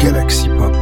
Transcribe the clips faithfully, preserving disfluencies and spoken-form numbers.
Galaxy Pop.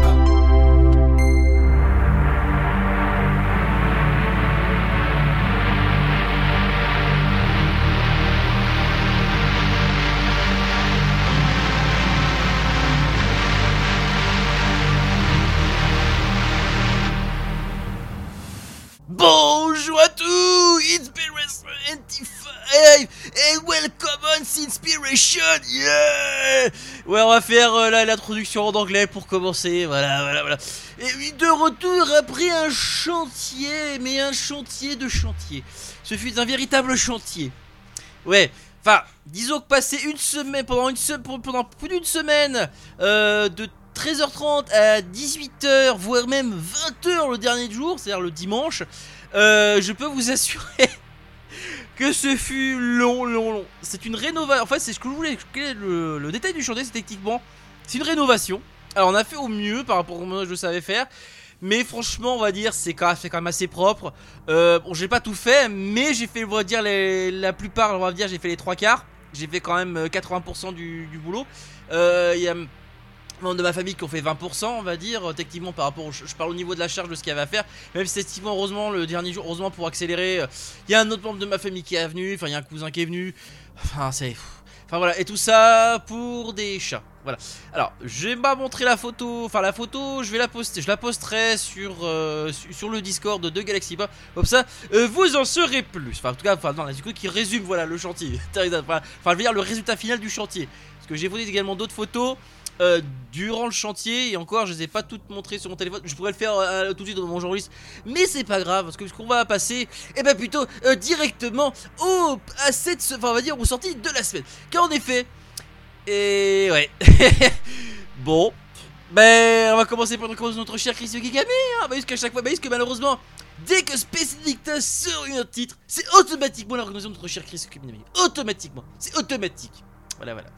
Bonjour à tous, Inspiration vingt-cinq and welcome on Inspiration, yeah. Ouais, on va faire euh, là l'introduction en anglais pour commencer, voilà, voilà, voilà. Et oui, de retour après un chantier, mais un chantier de chantier. Ce fut un véritable chantier. Ouais, enfin, disons que passer une semaine, pendant une se- pendant plus d'une semaine, euh, de treize heures trente à dix-huit heures, voire même vingt heures le dernier jour, c'est-à-dire le dimanche, euh, je peux vous assurer que ce fut long, long, long. C'est une rénovation. En fait, c'est ce que je voulais. Le, le détail du chantier, c'est techniquement, c'est une rénovation. Alors, on a fait au mieux par rapport à ce que je savais faire. Mais franchement, on va dire, c'est quand même, c'est quand même assez propre. Euh, bon, j'ai pas tout fait, mais j'ai fait, on va dire, les, la plupart, on va dire, j'ai fait les trois quarts. J'ai fait quand même quatre-vingts pour cent du, du boulot. Il euh, y a membres de ma famille qui ont fait vingt pour cent, on va dire, techniquement par rapport au, je parle au niveau de la charge de ce qu'il y avait à faire, même si effectivement heureusement le dernier jour, heureusement pour accélérer, il y a un autre membre de ma famille qui est venu, enfin il y a un cousin qui est venu, enfin c'est, enfin voilà, et tout ça pour des chats, voilà. Alors je vais pas montrer la photo, enfin la photo je vais la poster, je la posterai sur, euh, sur le Discord de Galaxy Pop, comme ça euh, vous en saurez plus, enfin en tout cas, enfin non, du coup qui résume voilà le chantier, enfin je veux dire le résultat final du chantier, parce que j'ai posté également d'autres photos. Euh, durant le chantier, et encore je les ai pas toutes montrées sur mon téléphone. Je pourrais le faire euh, tout de suite dans mon journaliste, mais c'est pas grave parce que ce qu'on va passer, et eh ben plutôt euh, directement au à cette, enfin on va dire aux sorties de la semaine. Car en effet, et ouais, bon, ben on va commencer par notre cher Chris Yokigami, hein, parce qu'à chaque fois, parce que malheureusement, dès que Space Invicta sort un titre, c'est automatiquement la recommandation de notre cher Chris Yokigami. Automatiquement, c'est automatique. Voilà, voilà.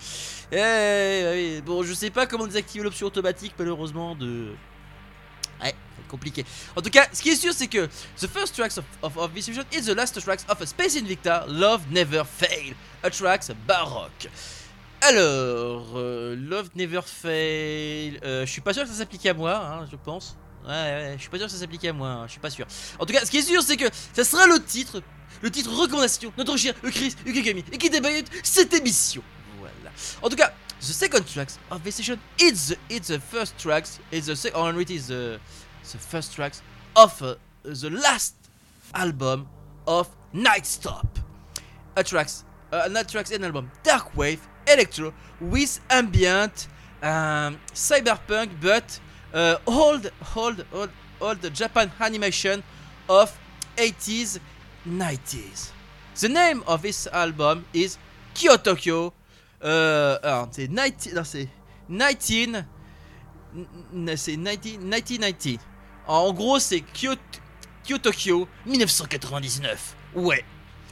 Eh, oui. Bon, je sais pas comment désactiver l'option automatique, malheureusement, de. Ouais, c'est compliqué. En tout cas, ce qui est sûr, c'est que the first tracks of, of, of this vision is the last tracks of a Space Invicta, Love Never Fail, a tracks baroque. Alors, euh, Love Never Fail. Euh, je suis pas sûr que ça s'applique à moi, hein, je pense. Ouais, ouais, je suis pas sûr que ça s'applique à moi, hein, je suis pas sûr. En tout cas, ce qui est sûr, c'est que ça sera le titre, le titre recommandation, notre cher Chris Yukigami, et qui déballe cette émission. En tout cas, the second tracks of this session is the, it's the first tracks, it's the second, or it is the, the first tracks of uh, the last album of Nightstop. A tracks, uh, not tracks an album, dark wave, electro with ambient, um, cyberpunk, but uh, old, old, old, old Japan animation of eighties, nineties. The name of this album is Kyotokyo. Euh, alors c'est dix, non c'est dix-neuf, c'est dix, dix-neuf quatre-vingt-dix. En gros c'est Kyoto, Kyotokyo dix-neuf quatre-vingt-dix-neuf. Ouais.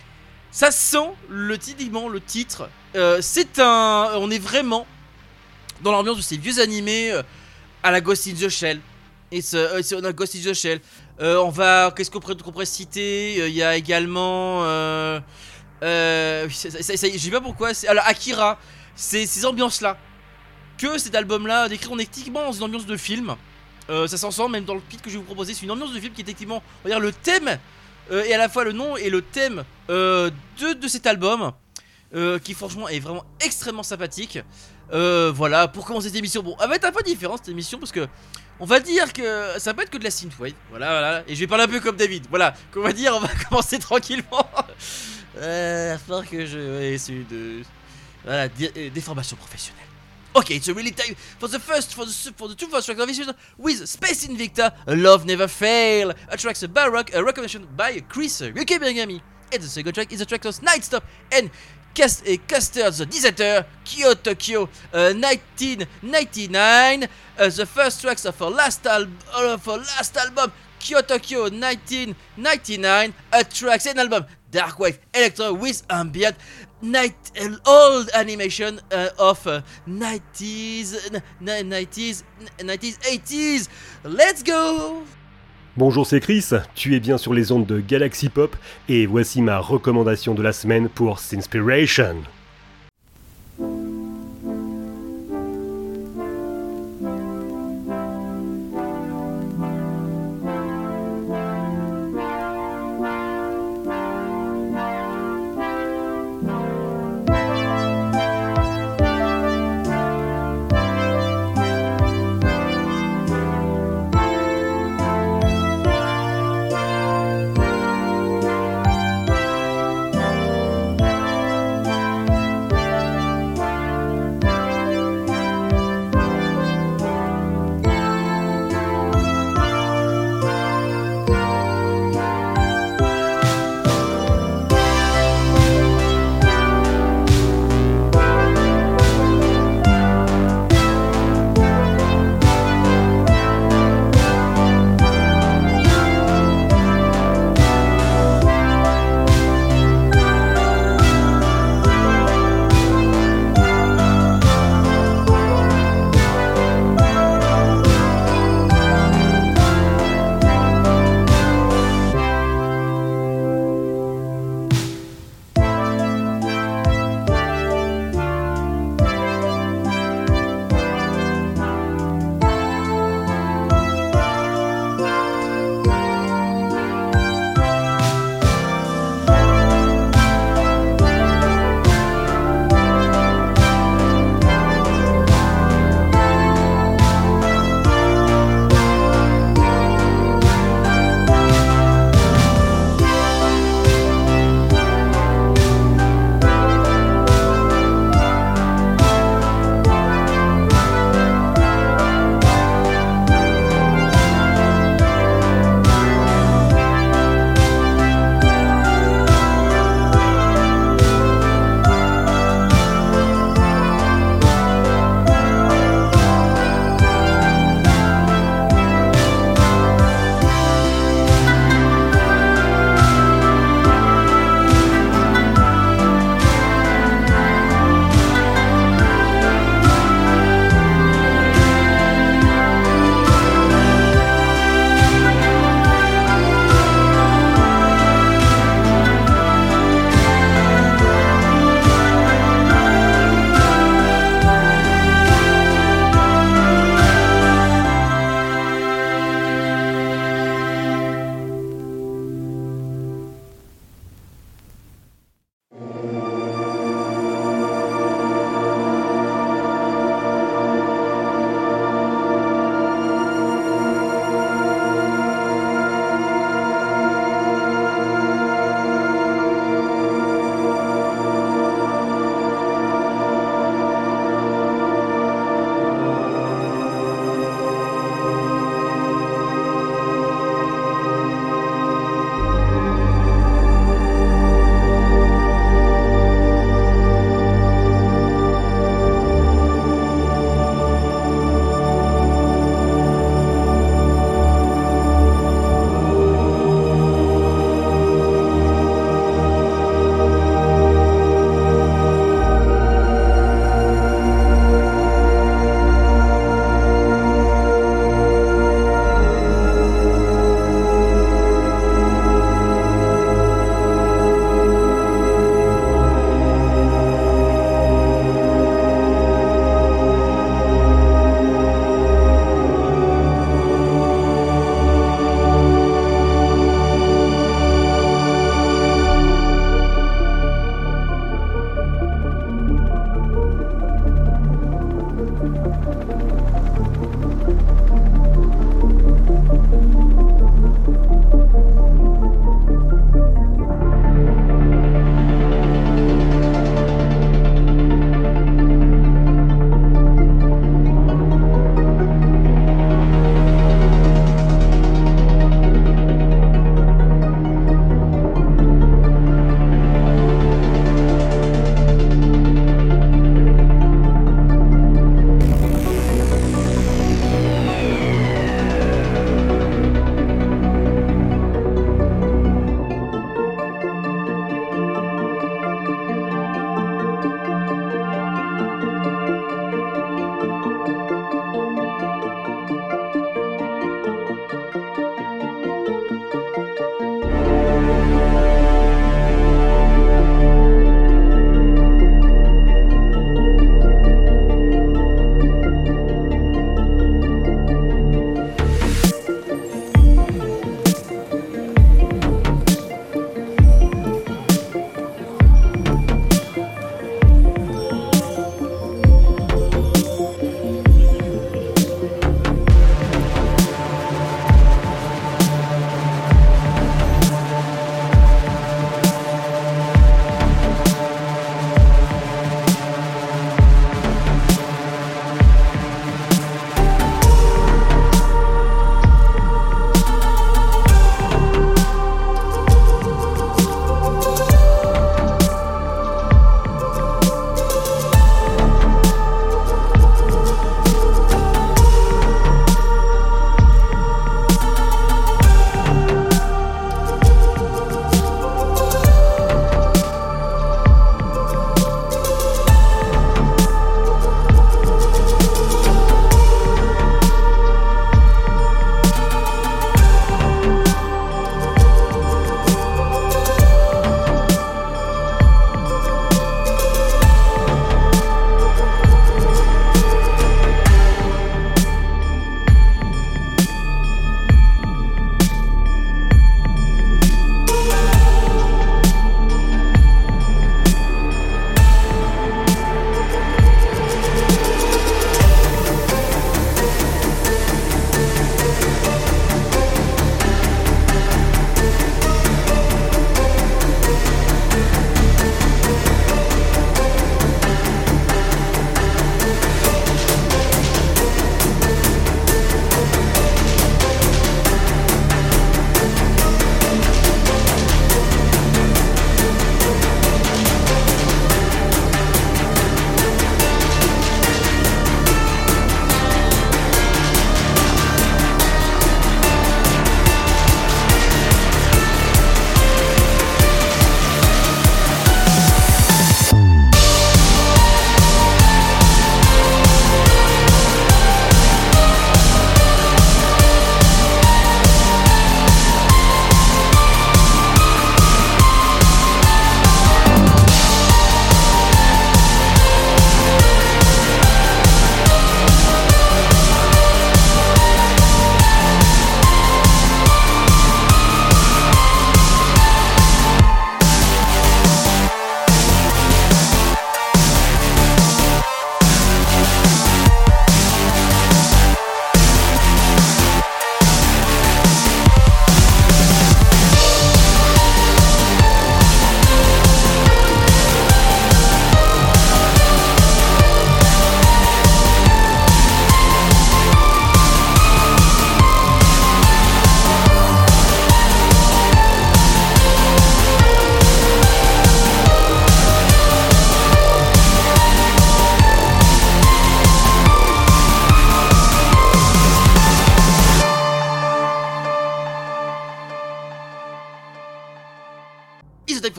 Ça sent le typiquement le titre. Euh, c'est un, on est vraiment dans l'ambiance de ces vieux animés euh, à la Ghost in the Shell. Et c'est euh, Ghost in the Shell. Euh, on va, qu'est-ce qu'on pourrait, qu'on pourrait citer? Il euh, y a également. Euh, Euh, ça, ça, ça, je sais pas pourquoi. C'est, alors Akira, c'est ces ambiances là que cet album là décrit. On est typiquement dans une ambiance de film. Euh, ça s'en sent même dans le titre que je vais vous proposer. C'est une ambiance de film qui est effectivement, on va dire le thème euh, et à la fois le nom et le thème euh, de, de cet album euh, qui franchement est vraiment extrêmement sympathique. Euh, voilà pour commencer cette émission. Bon, elle va être un peu différente cette émission parce que on va dire que ça peut être que de la synthwave. Voilà, voilà. Et je vais parler un peu comme David. Voilà, qu'on va dire, on va commencer tranquillement. Euh, falloir que je ouais, essayer de voilà des, des formations professionnelles. Okay, it's a really time for the first for the for the two first tracks of this season with Space Invicta, Love Never Fail, a track baroque, a recommendation by Chris Yukigami. And the second track is a track of Nightstop and Cast et Caster the Deserter, Kyotokyo, uh, nineteen ninety-nine. Uh, the first tracks of our last album, uh, of our last album, Kyotokyo nineteen ninety-nine. A tracks and album. Dark wave, electro with ambient, night, uh, old animation uh, of uh, nineties, nineties, nineties, eighties. Let's go! Bonjour, c'est Chris, tu es bien sur les ondes de Galaxy Pop et voici ma recommandation de la semaine pour Sinspiration.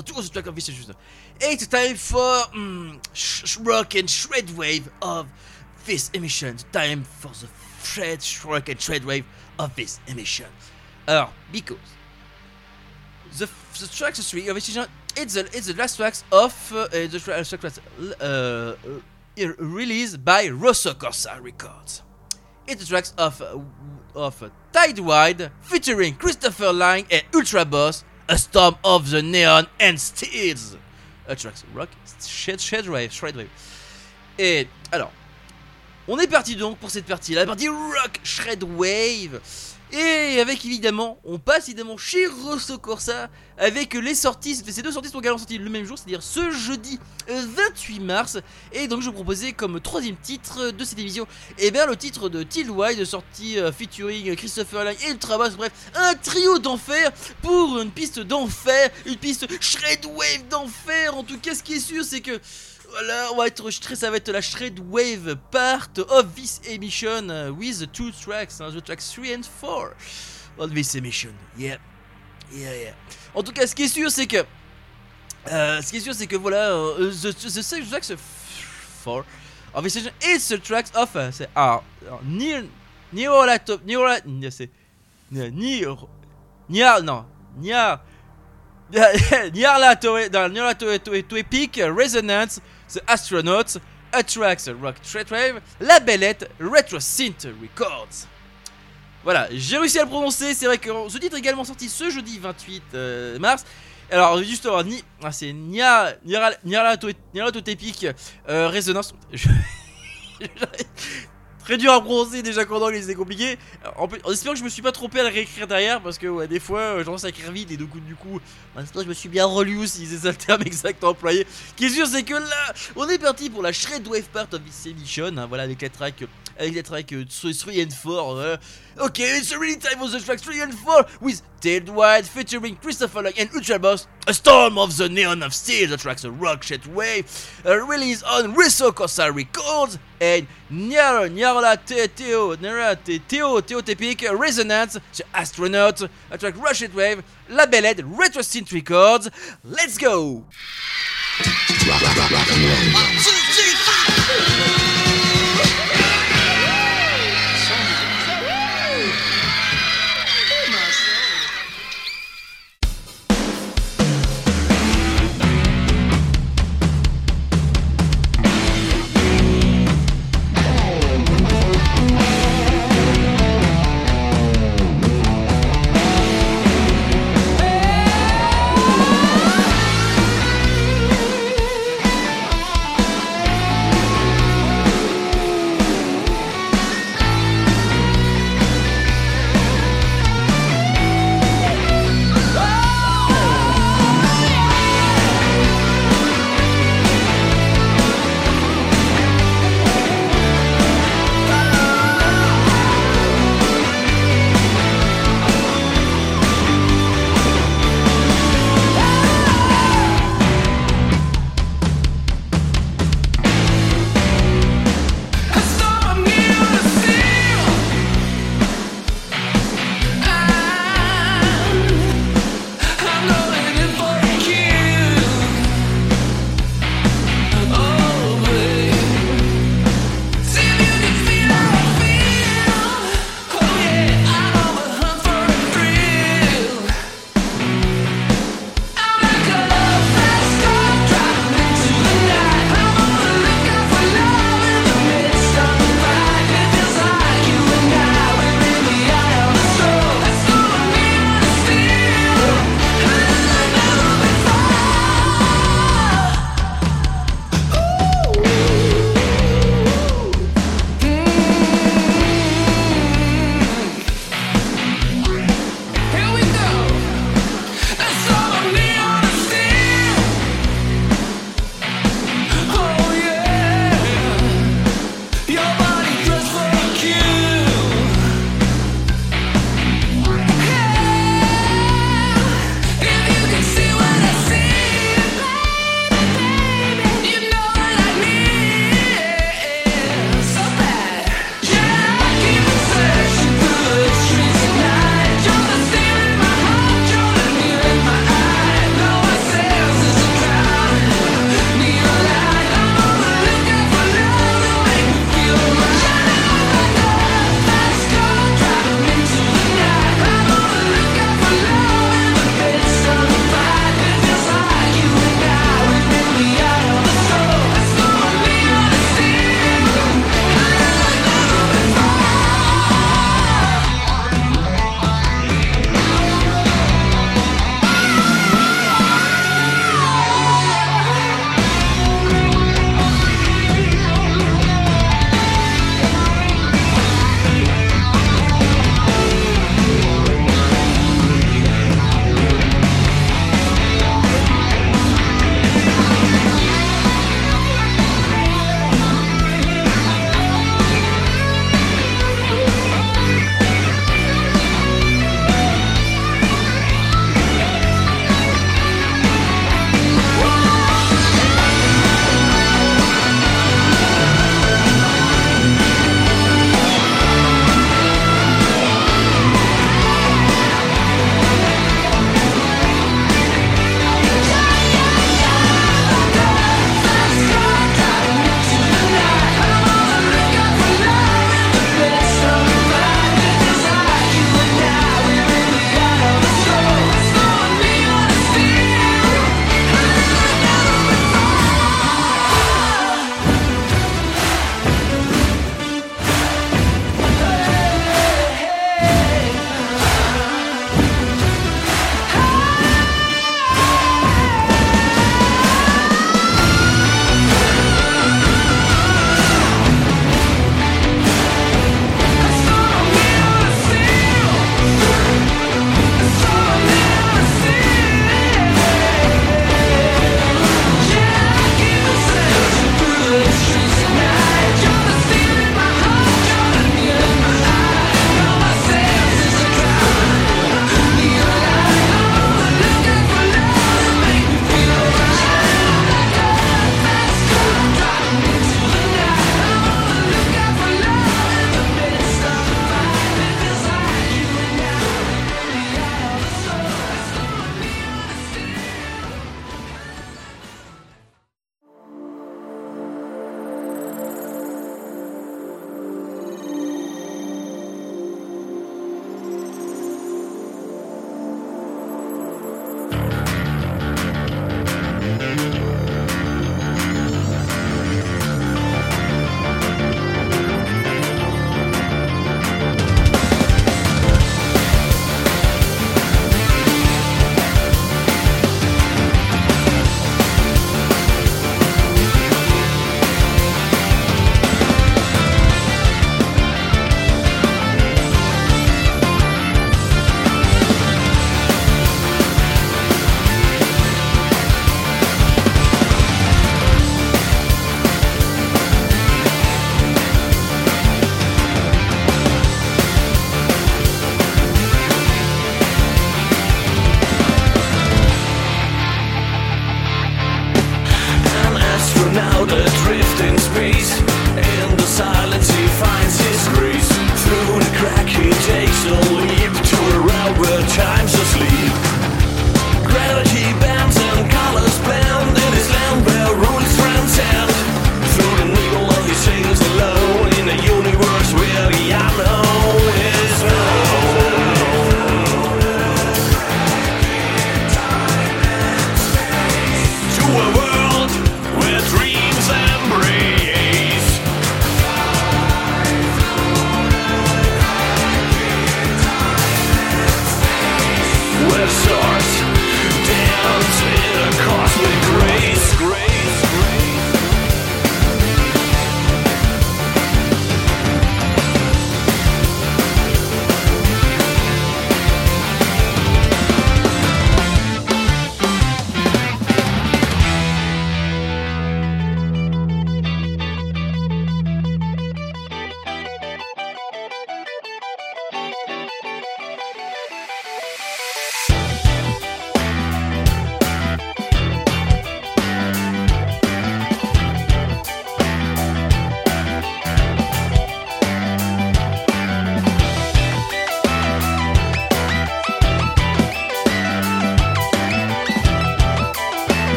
for two of the track of this emission. It's time for mm, sh- sh- rock and shred wave of this emission. Time for the shred, rock and shred wave of this emission. Alors, because the the tracks three of this emission, it's the it's the last tracks of uh, the tra- tracks uh, uh, released by Rosso Corsa Records. It's the tracks of uh, of uh, Tidewide featuring Christopher Lang and Ultra Boss, A Storm of the Neon and Steels. Uh, tracks rock, shred, shred wave, shred wave. Et alors, on est parti donc pour cette partie, la partie rock, shred wave. Et avec évidemment, on passe évidemment chez Rosso Corsa avec les sorties, ces deux sorties sont également sorties le même jour, c'est-à-dire ce jeudi vingt-huit mars. Et donc je vous proposais comme troisième titre de cette émission, et bien le titre de Tidewide, sorti uh, featuring Christopher Lang et Ultra Bass, bref, un trio d'enfer pour une piste d'enfer, une piste shred wave d'enfer. En tout cas, ce qui est sûr, c'est que voilà, on va être, ça va être la Shred Wave part of this emission uh, with the two tracks, hein, the tracks three and four of this emission. Yeah, yeah, yeah. En tout cas, ce qui est sûr, c'est que, euh, ce qui est sûr, c'est que voilà, uh, the, the, the tracks four of this emission is the tracks of, uh, c'est ah, near, near la top, near la, c'est near, near, non, near. To Epic, Resonance, The Astronauts, Atrax, Rock Shred Wave, Labellette, Retro Synth Records. Voilà, j'ai réussi à le prononcer. C'est vrai que ce titre est également sorti ce jeudi vingt-huit mars. Alors, justement, ni, ah, c'est Nia, Nia, Nia, Nia, To Epic, euh, Resonance. Très dur à prononcer déjà qu'en anglais c'est compliqué. En, en espérant que je me suis pas trompé à le réécrire derrière, parce que ouais, des fois euh, j'ai tendance à écrire vite et du coup, du coup maintenant je me suis bien relu aussi, c'est ça le terme exact employé. Ce qui est sûr, c'est que là on est parti pour la Shred Wave part of this emission, hein, voilà, avec les tracks, avec les tracks euh, three and four. Euh. Ok, it's really time for the tracks three and four with Tidewide featuring Christopher Lang and Ultra Boss, A Storm of the Neon of Steel, the tracks a Rock Shred Wave, uh, released on Rosso Corsa Records, and Nyar Nyarla Teo Nyarla Teo Teo Tepic, Resonance, The Astronaut, a track Rock Shred Wave, Labellette, Retro Synth Records. Let's go! Rock, rock, rock, rock and roll. One, two, three, five.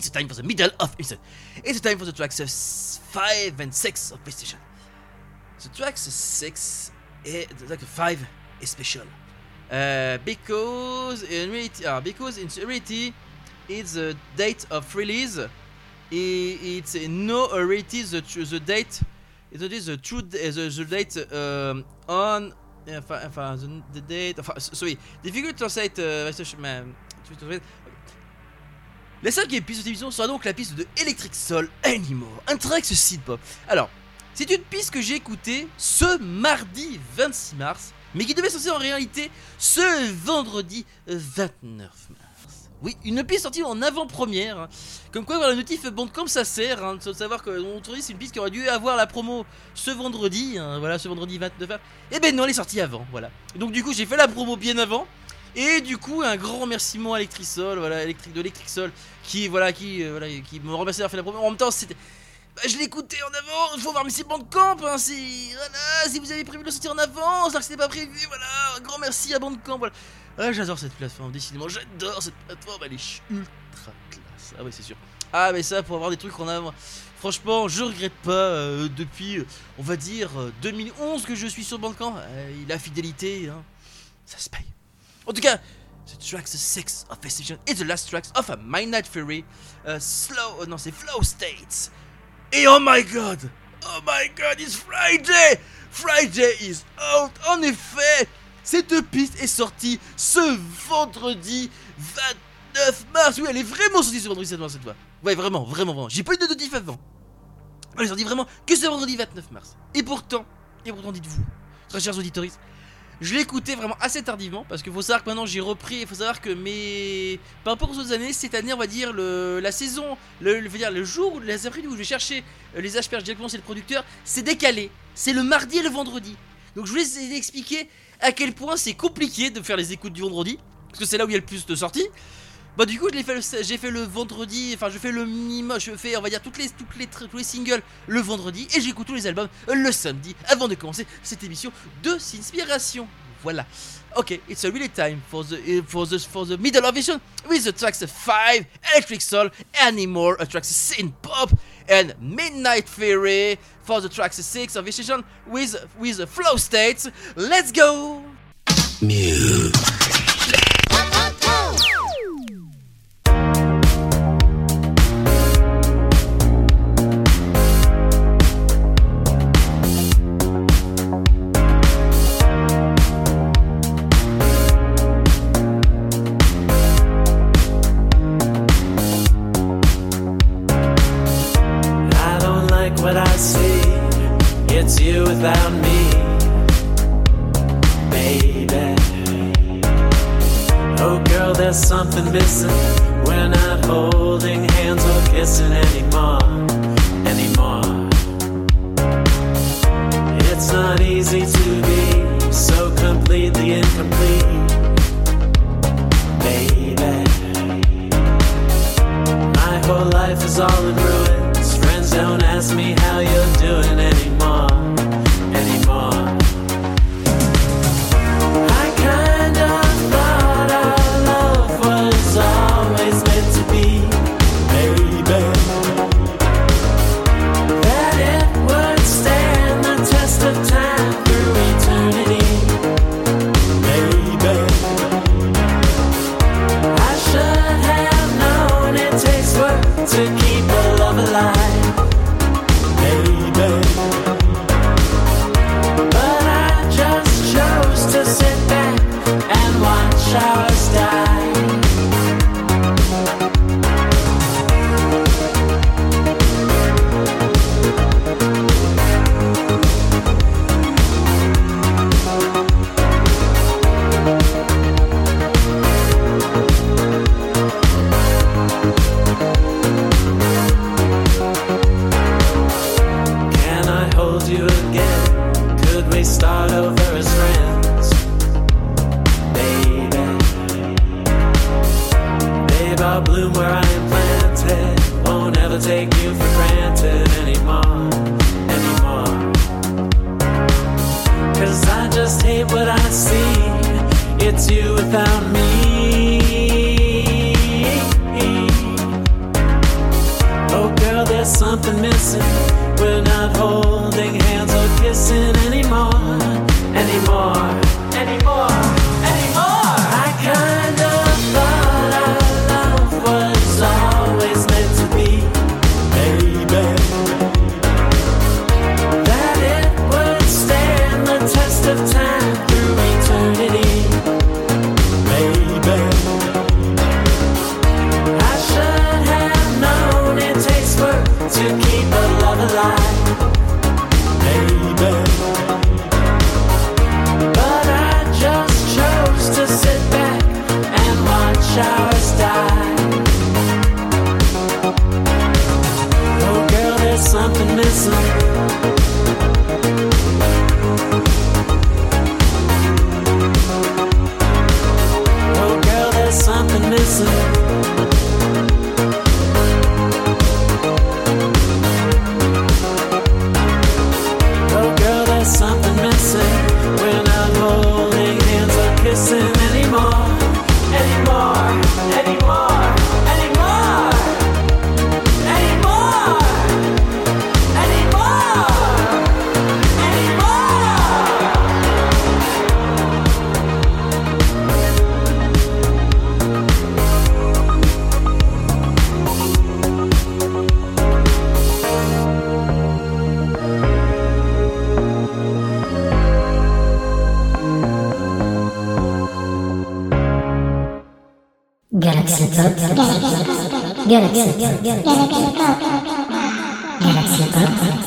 it's time for the middle of episode. It's time for the tracks five and six of PlayStation. The tracks six and the track five is special. Uh, because in reality, uh, because in reality, it's the date of release. It's uh, no uh, reality the the date. It is the true the, the date um, on. Enfin, enfin, the, the date. Enfin, sorry, difficult to translate. Uh, La cinquième piste de cette émission sera donc la piste de Electric Soul Anymore, un track synth-pop. Alors, c'est une piste que j'ai écoutée ce mardi vingt-six mars, mais qui devait sortir en réalité ce vendredi vingt-neuf mars. Oui, une piste sortie en avant-première. Hein. Comme quoi, voilà, le notif Bandcamp, ça sert. Hein, de savoir que mon c'est une piste qui aurait dû avoir la promo ce vendredi. Hein, voilà, ce vendredi vingt-neuf mars. Et ben non, elle est sortie avant. Voilà. Donc du coup, j'ai fait la promo bien avant. Et du coup, un grand remerciement à Electric Soul, voilà, Electric, de Electric Soul, qui, voilà, qui, euh, voilà, qui me remercie d'avoir fait la promo. En même temps, c'était. Bah, je l'ai écouté en avant, il faut voir mes sites Bandcamp, hein, si, voilà, si vous avez prévu de le sortir en avance, alors que c'était pas prévu, voilà, un grand merci à Bandcamp, voilà. Ah, j'adore cette plateforme, décidément, j'adore cette plateforme, elle est ultra classe. Ah ouais, c'est sûr. Ah mais ça, pour avoir des trucs en avant, franchement, je regrette pas, euh, depuis, euh, on va dire, euh, deux mille onze que je suis sur Bandcamp, euh, la fidélité, hein, ça se paye. En tout cas, the tracks six of PlayStation is the last tracks of a Midnight Fury, uh, slow, oh non, c'est Flow States. Et oh my god, oh my god, it's Friday, Friday is out. En effet, cette piste est sortie ce vendredi vingt-neuf mars. Oui, elle est vraiment sortie ce vendredi vingt-neuf mars cette fois. Ouais, vraiment, vraiment, vraiment. J'ai pas eu de notif avant. Elle est sortie vraiment que ce vendredi vingt-neuf mars. Et pourtant, et pourtant, dites-vous, très chers auditeurs, je l'ai écouté vraiment assez tardivement parce qu'il faut savoir que maintenant j'ai repris. Il faut savoir que mes par rapport aux autres années, cette année on va dire le la saison, le, le, dire, le jour, les après-midi où je vais chercher les asperges directement chez le producteur, c'est décalé. C'est le mardi et le vendredi. Donc je voulais vous expliquer à quel point c'est compliqué de faire les écoutes du vendredi parce que c'est là où il y a le plus de sorties. Bah du coup je l'ai fait le, j'ai fait le vendredi, enfin je fais le minimum, je fais on va dire toutes les toutes les tous les singles le vendredi et j'écoute tous les albums le samedi avant de commencer cette émission de Sinspiration. Voilà. Okay, it's a really time for the for the for the middle of vision with the tracks five, Electric Soul, Anymore, a tracks synth pop and Midnight Fury for the tracks six of vision with with the Flow States. Let's go. Mute. Without me, baby. Oh girl, there's something missing. We're not holding hands or kissing anymore, anymore. It's not easy to be so completely incomplete, baby. My whole life is all in ruins. Friends don't ask me how you're doing anymore. To keep the love alive, baby. But I just chose to sit back and watch ours die. Start over as friends, baby. Babe, I'll bloom where I am planted. Won't ever take you for granted anymore, anymore. Cause I just hate what I see. It's you without me. girl, there's something missing. We're not holding hands or kissing anymore, anymore, anymore, anymore. I kind of thought our love was always meant to be, baby, that it would stand the test of time through eternity, baby. I should have known it takes work to keep a love alive, baby. But I just chose to sit back and watch ours die. Oh girl, there's something missing. Oh girl, there's something missing. Oh girl, there's something missing. We're not holding hands or kissing anymore, anymore, anymore, anymore, anymore, anymore, Galaxy Pop, Galaxy Pop, Galaxy Pop.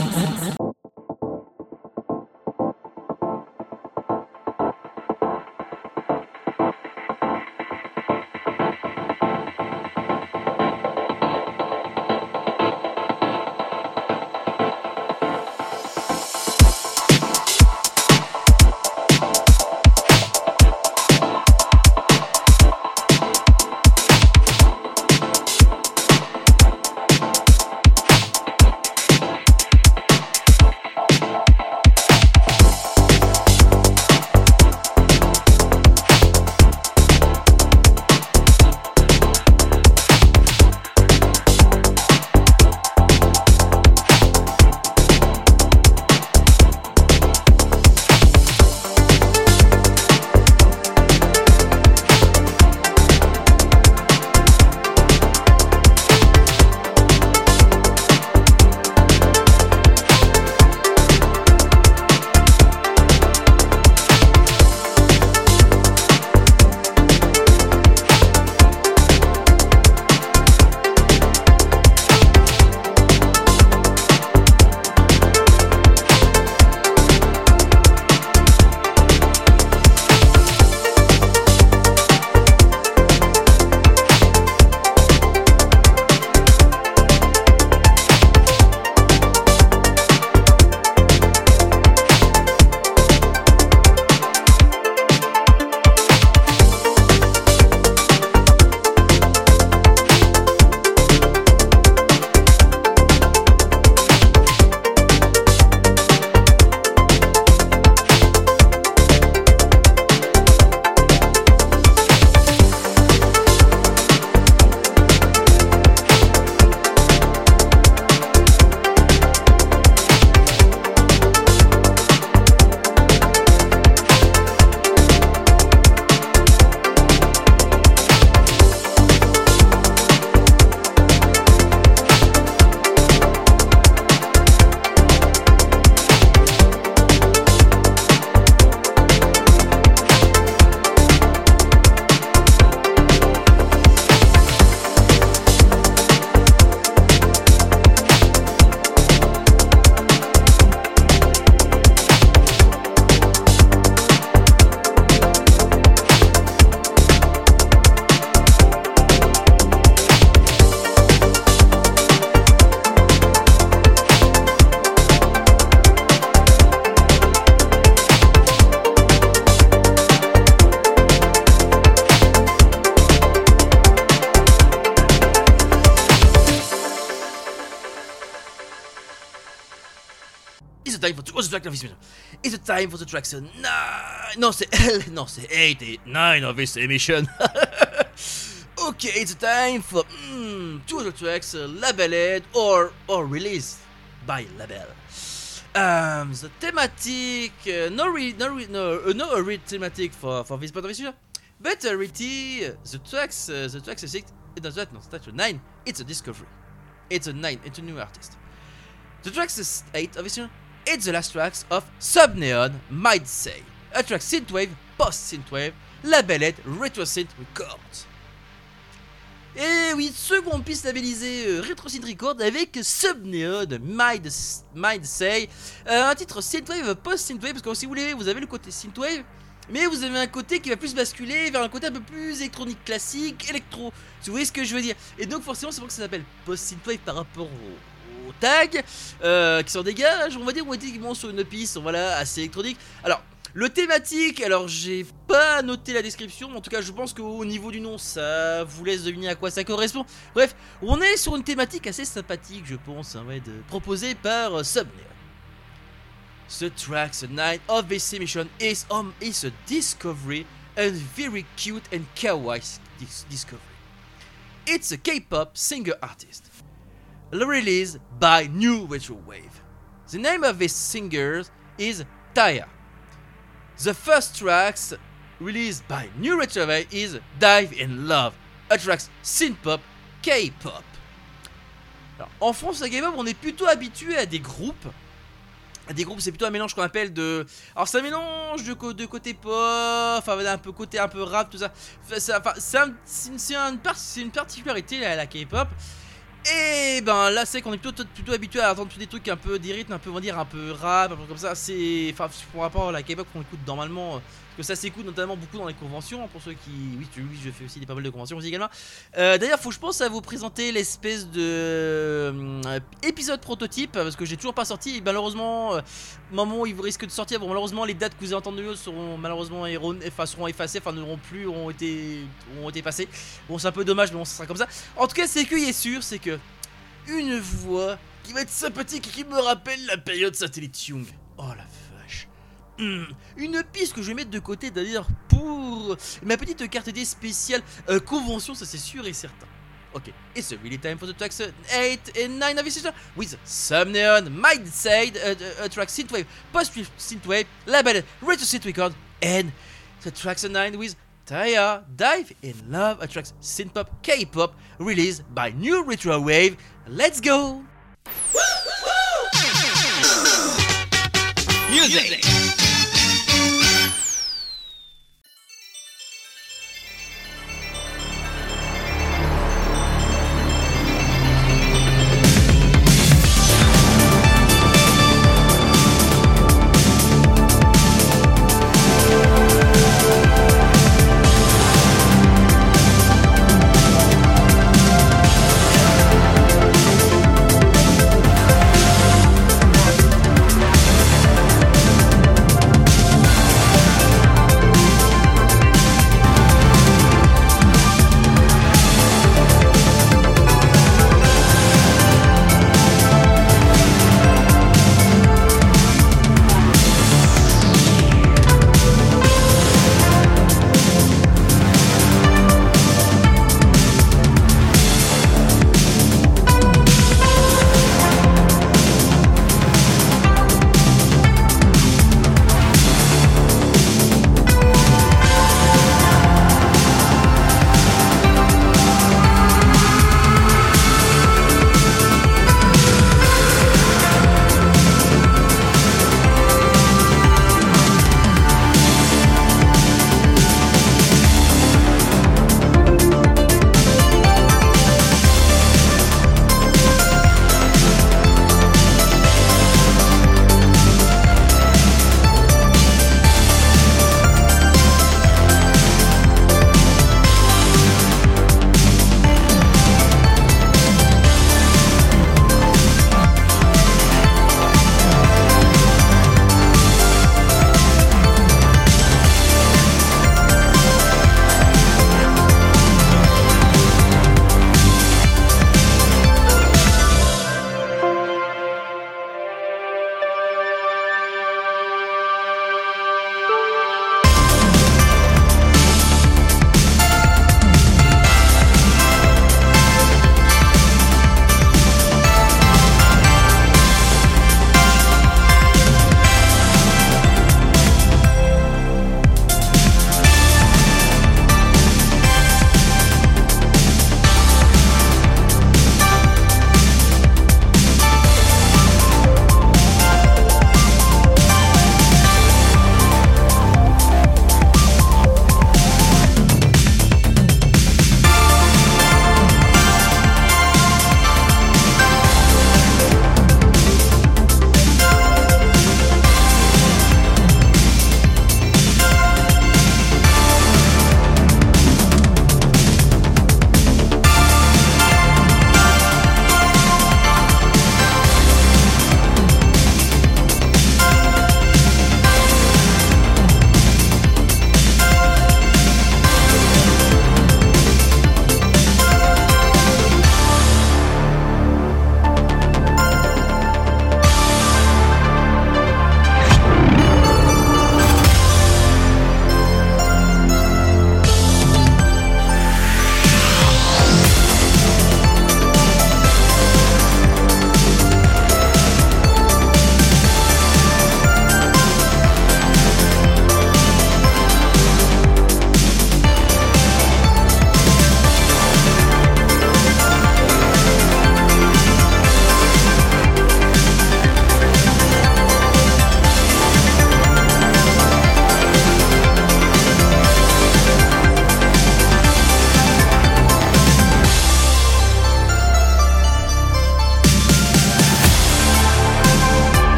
It's a time for the, what's the track of this mission? It's a time for the tracks nine. Non, c'est L. Non, c'est eight et nine of this emission. Okay, it's time for mm, two other tracks uh, labeled or or released by label. Um, the thematic, uh, no re, no re, no uh, no real thematic for for this part of the but uh, really uh, the tracks uh, the tracks six it does that no that's a nine. It's a discovery. It's a nine. It's a new artist. The tracks is eight of this. It's the last tracks of Subneon Might Say, a track synthwave post synthwave labeled Retro Synth Records. Et oui, seconde piste labellisée euh, Retro Synth Records avec Subneon Might, Might Say, euh, un titre synthwave post-synthwave, parce que si vous voulez, vous avez le côté synthwave, mais vous avez un côté qui va plus basculer vers un côté un peu plus électronique classique, électro, si vous voyez ce que je veux dire. Et donc forcément c'est pour que ça s'appelle post-synthwave par rapport au, au tag, euh, qui s'en dégage, on va dire, on va dire qu'ils vont sur une piste, voilà, assez électronique. Alors, le thématique, alors j'ai pas noté la description, en tout cas je pense qu'au niveau du nom ça vous laisse deviner à quoi ça correspond. Bref, on est sur une thématique assez sympathique je pense, hein, ouais, de, proposée par uh, Subneon. The track, the night of this emission is, um, is a discovery, a very cute and kawaii dis discovery. It's a K-pop singer-artist, released by New Retro Wave. The name of this singer is Taya. The first tracks released by New Retro Wave is Dive in Love, a track synth-pop K-pop. Alors, en France, la K-pop, on est plutôt habitué à des groupes. À des groupes, c'est plutôt un mélange qu'on appelle de. Alors, c'est un mélange de, co de côté pop, enfin, un peu côté un peu rap, tout ça. C'est enfin, un, un, une, une particularité à la K-pop. Et ben là c'est qu'on est plutôt, plutôt habitué à entendre tous des trucs un peu des rythmes, un peu on va dire un peu rap, un peu comme ça. C'est enfin pour rapport à la K-pop qu'on écoute normalement, euh, parce que ça s'écoute notamment beaucoup dans les conventions. Pour ceux qui, oui, oui je fais aussi des pas mal de conventions aussi également. Euh, D'ailleurs faut que je pense à vous présenter l'espèce de euh, épisode prototype parce que j'ai toujours pas sorti. Et malheureusement, euh, au moment où il risque de sortir, bon malheureusement les dates que vous avez entendues seront malheureusement enfin, seront effacées, enfin n'auront plus, auront été, auront été passées. Bon c'est un peu dommage mais bon ça sera comme ça. En tout cas c'est qu'il est sûr, c'est que une voix qui va être sympathique et qui me rappelle la période satellite Young. Oh la vache. Mmh. Une piste que je vais mettre de côté d'ailleurs pour ma petite carte D spéciale euh, convention, ça c'est sûr et certain. Ok, it's really time for the tracks eight and nine of this with Subneon, Might Say, a, a track synthwave, post-synthwave, labeled Retro Synth Records, and the tracks nine with Taya, Dive in Love, a track synth-pop K-pop released by New Retro Wave. Let's go! Music!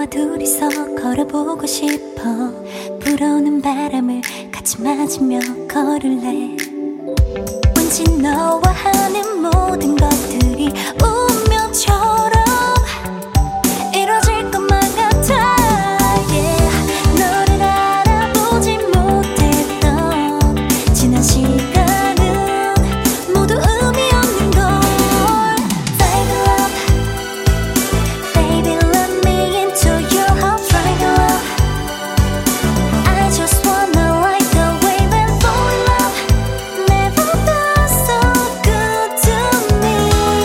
너와 둘이서 걸어보고 싶어 불어오는 바람을 같이 맞으며 걸을래 왠지 너와 하는 모든 것들이 운명처럼 이뤄질 것만 같아 yeah. 너를 알아보지 못했던 지난 시간은 모두 의미 없는 걸 Fake love Baby let me into your heart Fake love I just wanna like the way we fall in love Never felt so good to me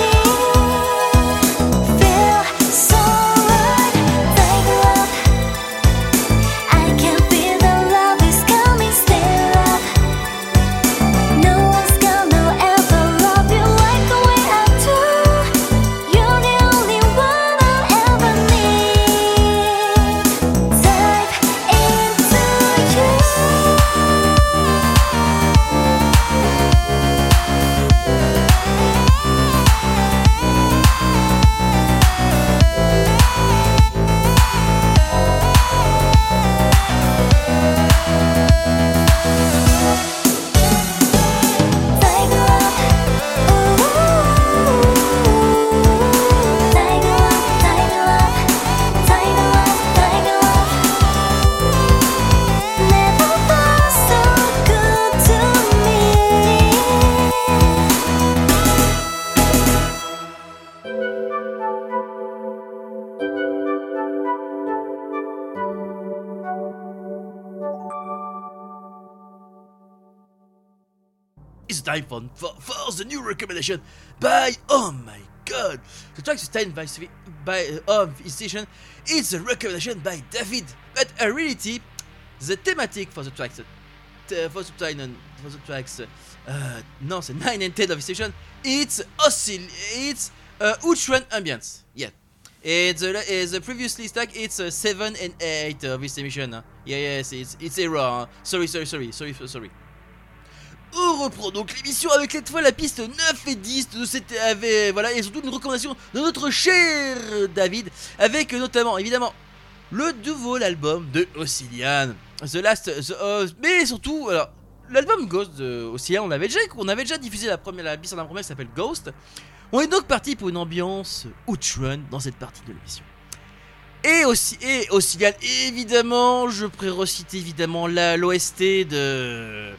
Feel so right Fake love I can feel the love is coming still love No one's gonna ever love you like the way I do You're the only one I'll ever need Dive into you Fake love, ooh, fake love, fake love, fake love, fake love. Never felt so good to me. It's time for, for, for the new recommendation by, oh my god, the track sustained by, by uh, of his station. It's a recommendation by David, but in reality, the thematic for the tracks, uh, for the track, for the tracks, uh, no, the nine and ten of his station, it's oscill, it's uh, Outrun ambience, yeah. And the, uh, the previously stack, it's uh, seven and eight of his emission. Huh? Yeah, yes, it's it's error. Huh? Sorry, sorry, sorry, sorry, sorry. On reprend donc l'émission avec cette fois la piste neuf et dix de cette avec, voilà, et surtout une recommandation de notre cher David, avec notamment évidemment le nouveau album de Ossilian, The Last, the, uh, mais surtout alors l'album Ghost de Ossilian, on avait déjà on avait déjà diffusé la première la piste en première qui s'appelle Ghost. On est donc parti pour une ambiance Outrun dans cette partie de l'émission. Et aussi et Ossilian, évidemment, je pourrais reciter évidemment la l'O S T de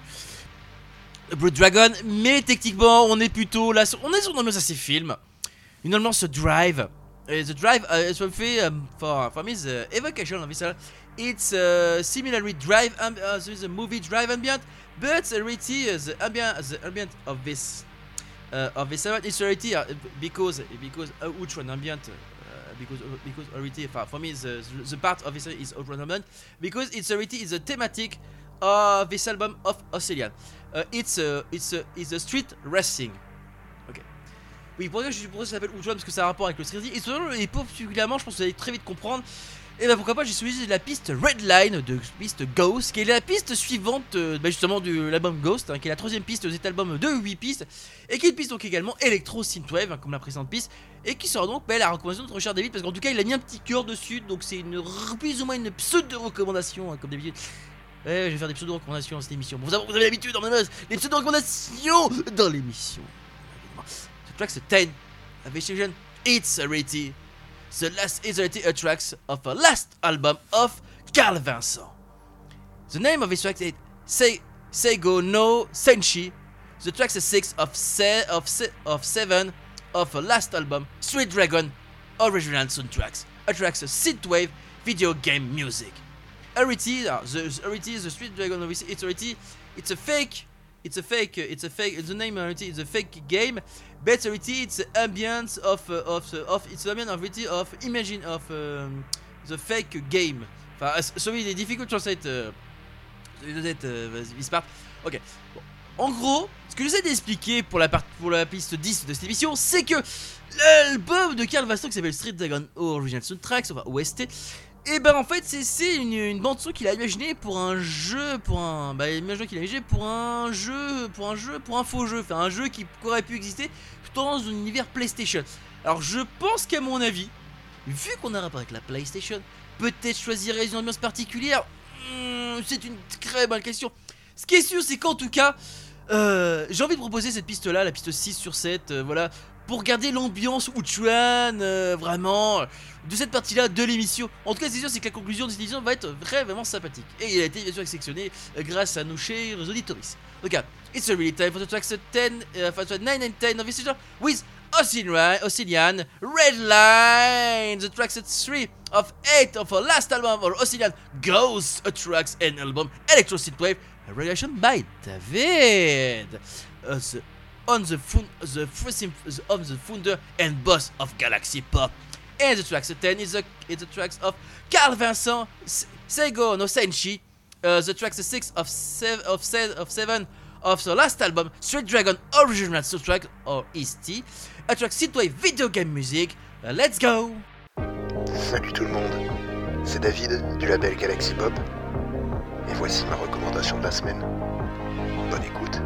Blood Dragon, mais techniquement on est plutôt là, on est sur une ambiance assez film, une ambiance Drive. Uh, the Drive uh, is fait um, for for me the evocation of this. Uh, it's uh, similarly Drive amb uh, the movie Drive ambient, but uh, really uh, the ambient uh, the ambient of this uh, of this uh, it's already uh, because because uh, Outrun ambient. Uh, Because because already for, for me the, the part of this is Outrun ambient because it's already is the thematic of this album of Ossilian. Uh, it's a, it's a, it's a street racing. Ok. Oui, pourquoi je pourquoi ça s'appelle Outrun parce que ça a un rapport avec le street racing et, et particulièrement, je pense que vous allez très vite comprendre. Et bah pourquoi pas, j'ai choisi la piste Red Line de piste Ghost, qui est la piste suivante euh, bah justement de l'album Ghost, hein, qui est la troisième piste de cet album de huit pistes, et qui est une piste donc également électro synthwave, hein, comme la précédente piste, et qui sera donc bah, la recommandation de notre cher David, parce qu'en tout cas il a mis un petit cœur dessus, donc c'est une plus ou moins une pseudo recommandation, hein, comme d'habitude. Ouais, je vais faire des pseudo recommandations dans cette émission. Bon, vous avez, vous avez l'habitude dans les pseudo recommandations dans l'émission. The track c'est ten, Aviation, It's Already. The last is already a tracks of a last album of Carl Vincent. The name of this track is Say Seigo no Senshi. The track is six of se of se of seven of a last album Street Dragon original soundtracks. A tracks of synthwave video game music. Already, uh, the already the Street Dragon of it's already it's a fake. It's a fake. It's a fake. The name already is a fake game. But already it's the ambience of uh, of uh, of it's the ambience of already of imagine of um, the fake game. Enfin, uh, sorry, it's difficult to translate uh, uh, this part. Ok. Bon. En gros, ce que j'essaie d'expliquer pour la part, pour la piste dix de cette émission, c'est que l'album de Carl Vincent qui s'appelle Street Dragon Original Soundtracks, enfin O S T. Et ben en fait c'est, c'est une, une bande son qu'il a imaginé pour un jeu, pour un bah imagine qu'il a imaginé pour un jeu, pour un jeu, pour un faux jeu, enfin un jeu qui aurait pu exister tout dans un univers PlayStation. Alors je pense qu'à mon avis, vu qu'on a un rapport avec la PlayStation, peut-être choisirais une ambiance particulière. hmm, C'est une très bonne question. Ce qui est sûr, c'est qu'en tout cas, euh, j'ai envie de proposer cette piste-là, la piste six sur sept, euh, voilà, pour garder l'ambiance Outrun, euh, vraiment, de cette partie-là de l'émission. En tout cas, c'est sûr, c'est que la conclusion de cette émission va être vraiment sympathique. Et il a été bien sûr sélectionné euh, grâce à nos chers auditeurs. Donc, uh, it's a really time for the tracks ten, uh, for the nine and ten of this season with Oceanian, Oceanian, Red Line, the tracks three of eight of our last album, or Oceanian Ghost, a tracks and album, Electro Synthwave, a regulation by David. Uh, the, on the, fun, the first the, of the founder and boss of Galaxy Pop. And the tracks ten is the, is the tracks of Carl Vincent, Seigo no Senshi, uh, the tracks six of, sev of, se of seven of the last album, Street Dragon Original Soundtrack, or E S T, a track synthwave video game music. Uh, let's go! Salut tout le monde, c'est David du label Galaxy Pop, et voici ma recommandation de la semaine. Bonne écoute.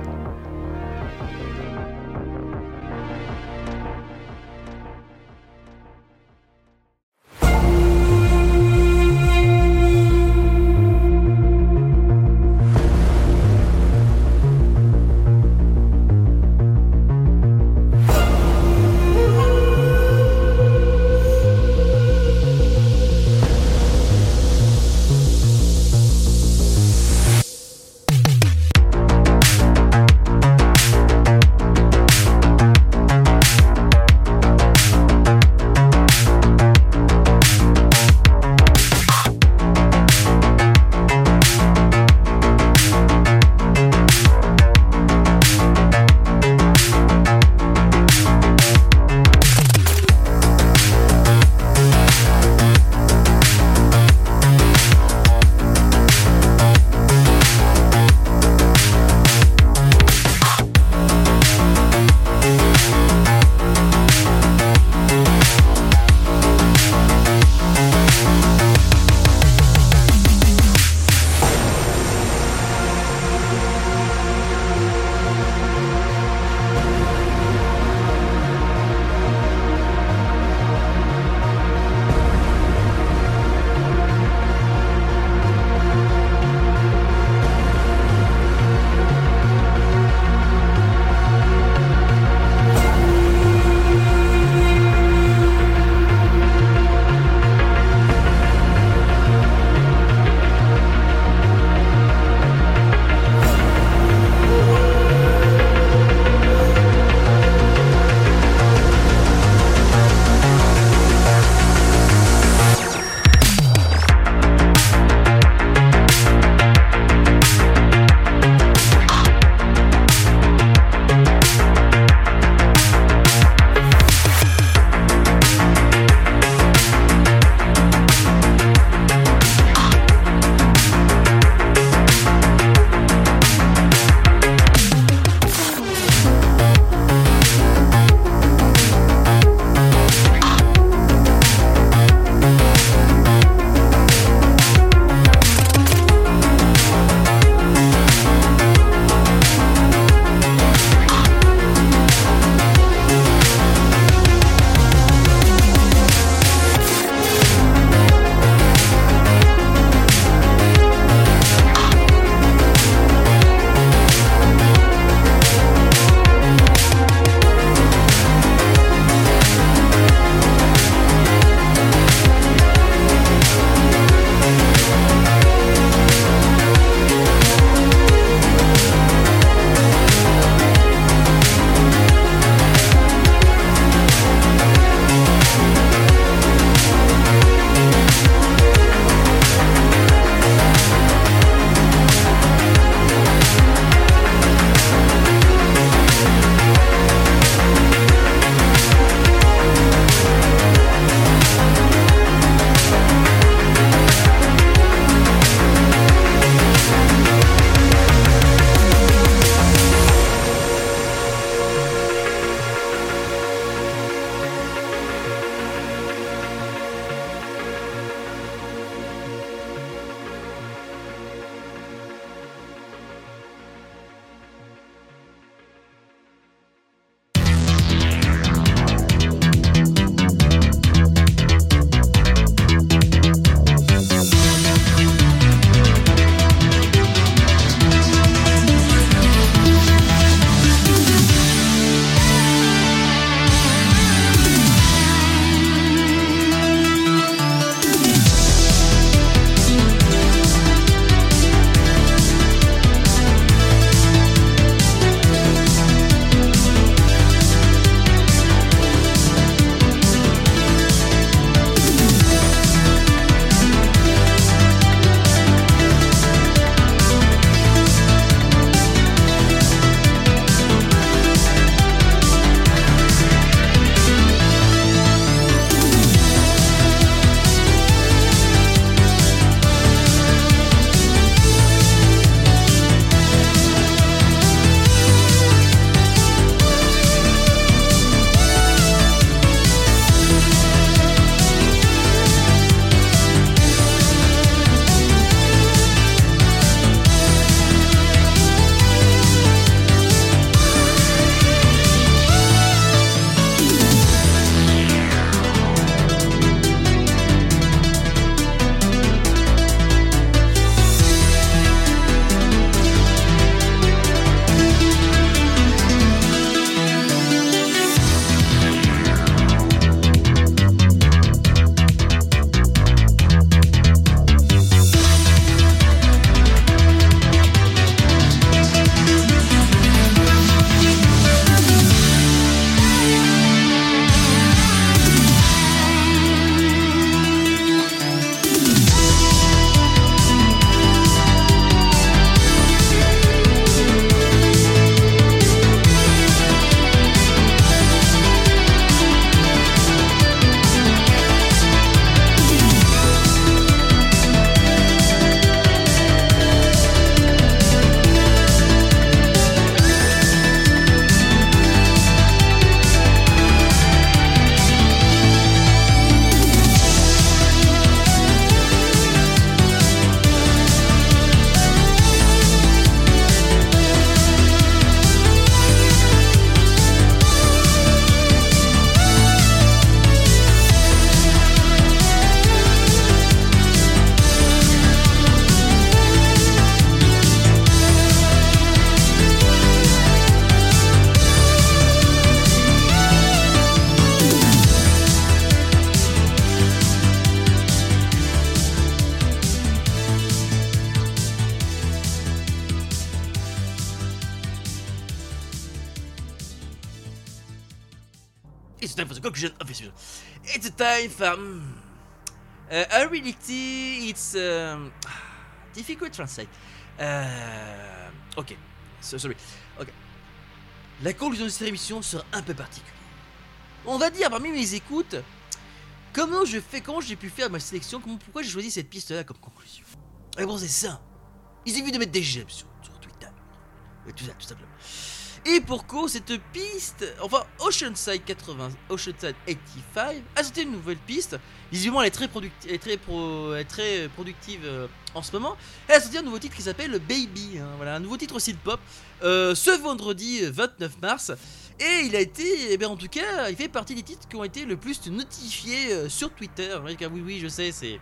conclusion of this video. It's a time for mm, uh, a reality. It's um, difficult to translate. Uh, ok, so, sorry. Ok. La conclusion de cette émission sera un peu particulière. On va dire parmi mes écoutes, comment je fais, comment j'ai pu faire ma sélection, comment, pourquoi j'ai choisi cette piste-là comme conclusion. Et bon, c'est ça. Il suffit de mettre des j'aime sur, sur Twitter. Et tout ça, tout simplement. Et pour cause, cette piste, enfin, Oceanside quatre-vingts, Oceanside quatre-vingt-quinze a sorti une nouvelle piste. Visiblement, elle est très, producti- elle est très, pro- elle est très productive euh, en ce moment. Elle a sorti un nouveau titre qui s'appelle Baby. Hein, voilà, un nouveau titre synth-pop euh, ce vendredi vingt-neuf mars. Et il a été, eh bien, en tout cas, il fait partie des titres qui ont été le plus notifiés euh, sur Twitter. Oui, oui, je sais, c'est.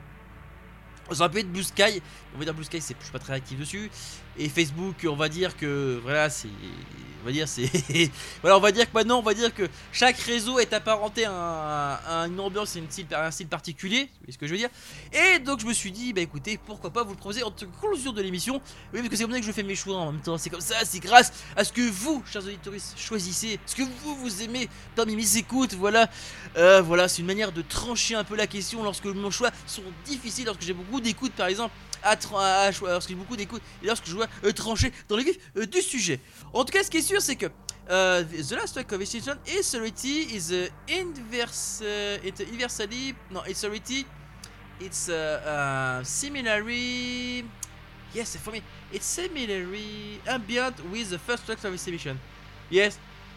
Ça peut être Blue Sky, on va dire Blue Sky, c'est, je suis pas très actif dessus. Et Facebook, on va dire que voilà, c'est, on va dire c'est, voilà, on va dire que maintenant, on va dire que chaque réseau est apparenté à, un, à une ambiance et une style, un style particulier, vous voyez ce que je veux dire. Et donc je me suis dit, bah écoutez, pourquoi pas vous le proposer en conclusion de l'émission. Oui, parce que c'est comme ça que je fais mes choix en même temps. C'est comme ça, c'est grâce à ce que vous, chers auditeurs, choisissez, ce que vous vous aimez parmi mes écoutes. Voilà, euh, voilà, c'est une manière de trancher un peu la question lorsque nos choix sont difficiles, lorsque j'ai beaucoup d'écoute par exemple à, tra- à, à lorsque j'ai beaucoup d'écoute et lorsque je dois euh, trancher dans le vif euh, du sujet. En tout cas, ce qui est sûr, c'est que uh, The Last Track of Extinction is already is uh, inverse uh, it's inversely no it's already it's uh, uh, similarly yes for me it's similarly ambient with the first track of Extinction. Yes.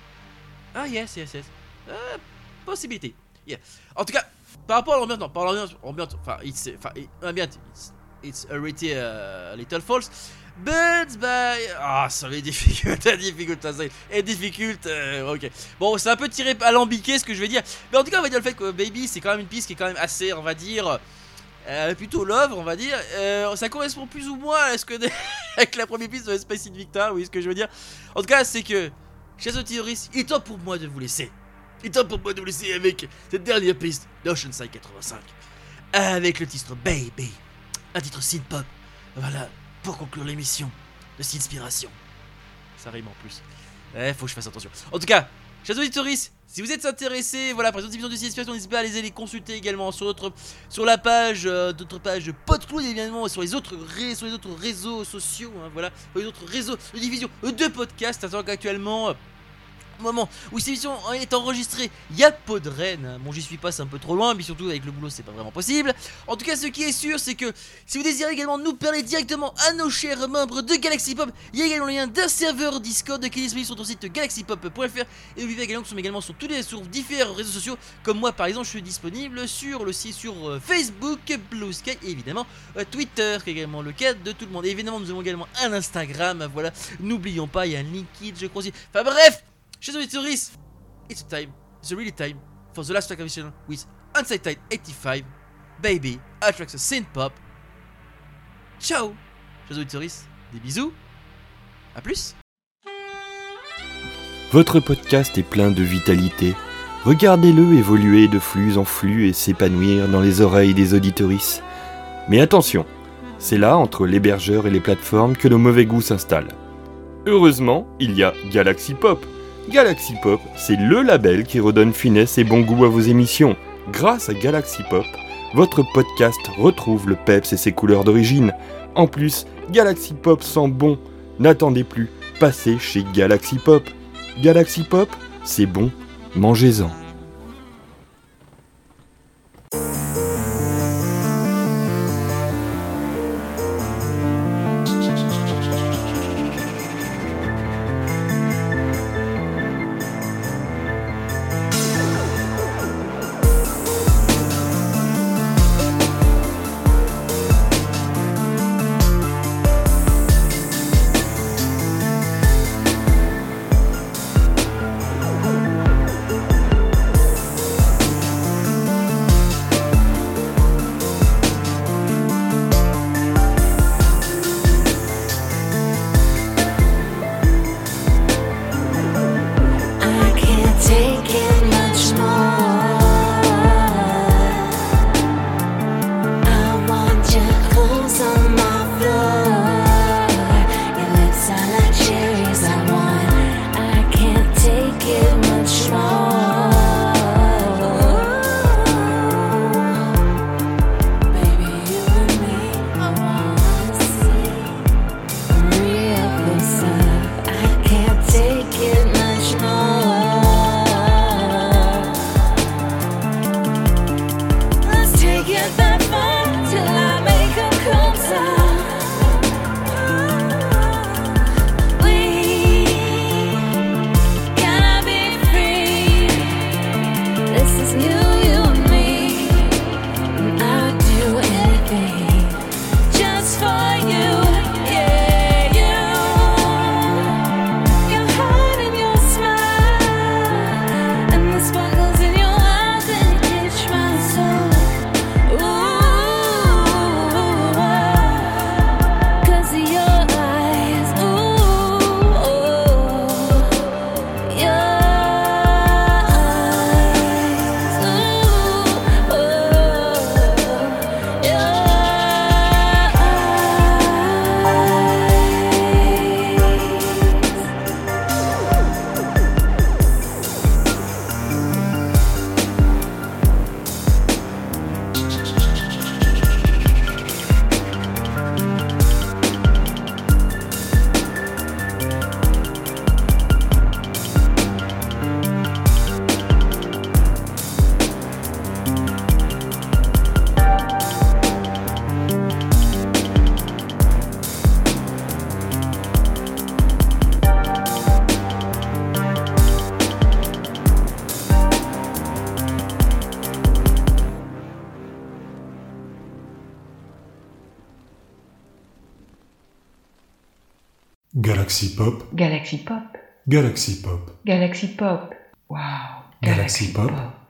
Ah yes yes yes. Uh, possibility. Yeah. En tout cas, par rapport à l'ambiance, non, par l'ambiance, ambiance, enfin, it's, enfin, ambient, it's, it's already a little false, but by, ah, ça va être difficult, difficult, ça est difficult, euh, ok. Bon, c'est un peu tiré à l'ambiqué ce que je vais dire, mais en tout cas, on va dire le fait que Baby, c'est quand même une piste qui est quand même assez, on va dire, euh, plutôt love, on va dire, euh, ça correspond plus ou moins à ce que avec la première piste de Space Invicta, oui, ce que je veux dire. En tout cas, c'est que, chers auditeurs, il est temps pour moi de vous laisser. Il est temps pour moi de vous laisser avec cette dernière piste d'Oceanside quatre-vingt-cinq. Avec le titre Baby. Un titre synth-pop. Voilà, pour conclure l'émission de Synspiration. Ça rime en plus. Eh, faut que je fasse attention. En tout cas, chers auditeurs, si vous êtes intéressés, voilà, par exemple, émissions de Synspiration, n'hésitez pas à les aller consulter également sur, notre, sur la page, euh, d'autres pages PodCloud, évidemment, sur les autres, ré, sur les autres réseaux sociaux, hein, voilà, sur les autres réseaux de diffusion de podcasts, à qu'actuellement. Euh, Au moment où cette émission est enregistrée, il y a Podren. Bon, j'y suis pas, c'est un peu trop loin, mais surtout avec le boulot, c'est pas vraiment possible. En tout cas, ce qui est sûr, c'est que si vous désirez également nous parler directement à nos chers membres de Galaxy Pop, il y a également le lien d'un serveur Discord qui est disponible sur notre site galaxy pop point f r. Et n'oubliez pas également que nous sommes également sur tous les sur différents réseaux sociaux, comme moi par exemple, je suis disponible sur le site sur euh, Facebook, Blue Sky et évidemment euh, Twitter, qui est également le cas de tout le monde. Et évidemment, nous avons également un Instagram. Voilà, n'oublions pas, il y a un LinkedIn, je crois aussi. Enfin bref. Chers auditeurs, it's time, it's really time for the last track of Extinction with Oceanside quatre-vingt-quinze, Baby, a track of synth pop. Ciao, chers auditeurs, des bisous, à plus. Votre podcast est plein de vitalité. Regardez-le évoluer de flux en flux et s'épanouir dans les oreilles des auditeuristes. Mais attention, c'est là, entre l'hébergeur et les plateformes, que le mauvais goût s'installe. Heureusement, il y a Galaxy Pop. Galaxy Pop, c'est le label qui redonne finesse et bon goût à vos émissions. Grâce à Galaxy Pop, votre podcast retrouve le peps et ses couleurs d'origine. En plus, Galaxy Pop sent bon. N'attendez plus, passez chez Galaxy Pop. Galaxy Pop, c'est bon, mangez-en. Galaxy Pop, Galaxy Pop, Galaxy Pop, Galaxy Pop. Wow, Galaxy Pop. Pop.